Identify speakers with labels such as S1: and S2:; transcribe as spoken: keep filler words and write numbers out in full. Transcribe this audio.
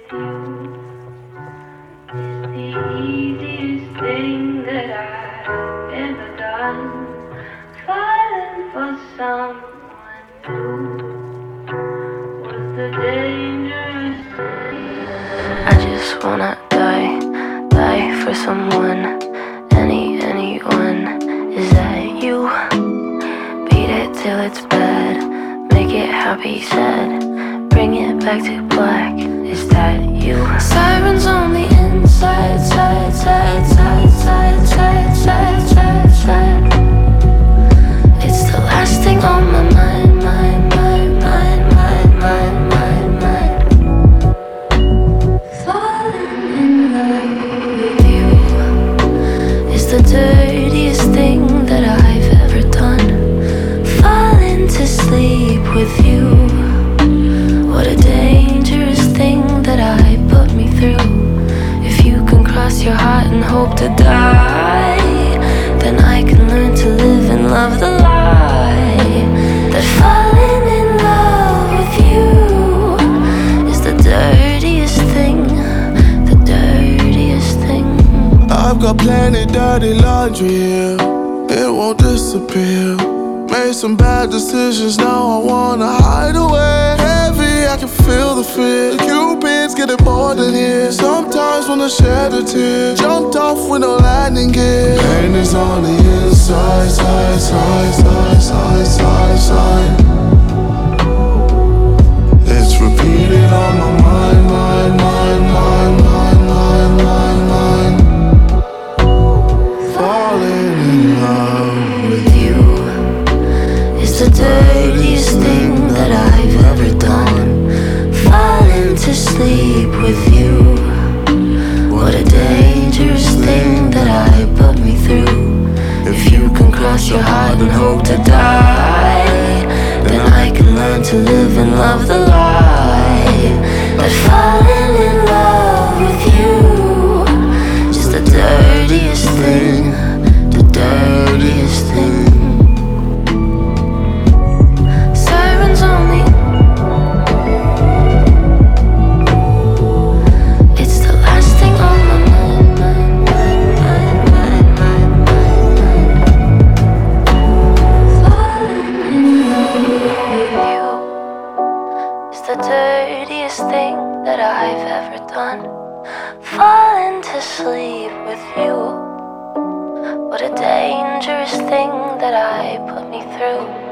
S1: The easiest thing that I've ever done, falling for someone new, was the dangerous thing. I just wanna die, die for someone, any, anyone. Is that you? Beat it till it's bad, make it happy, sad, bring it back to black. Is that you? Sirens on the inside, side, side, side, side, side, side, side, side. It's the last thing on my mind, mind, mind, mind, mind, mind, mind, mind. Falling in love with you is the dirtiest thing that I've ever done. Falling to sleep with you, what a dangerous thing that I put me through. If you can cross your heart and hope to die, then I can learn to live and love the lie that falling in love with you is the dirtiest thing, the dirtiest thing.
S2: I've got plenty dirty laundry here, it won't disappear. Made some bad decisions, now I wanna hide away. Heavy, I can feel the fear. The Cupid's getting bored in here. Sometimes wanna shed a tear. Jumped off with no landing gear. Pain is on the inside, side, side, side, side, side, side. It's repeated on my mind, mind, mind, mind, mind, mind, mind, mind. Falling in love with you
S1: It's the dirtiest thing that I've ever done. Falling to sleep with you, what a dangerous thing that I put me through. If you can cross your heart and hope to die, then I can learn to live and love the lie that falling in love with you is the dirtiest thing, the dirtiest thing. The dirtiest thing that I've ever done, falling to sleep with you. What a dangerous thing that I put me through.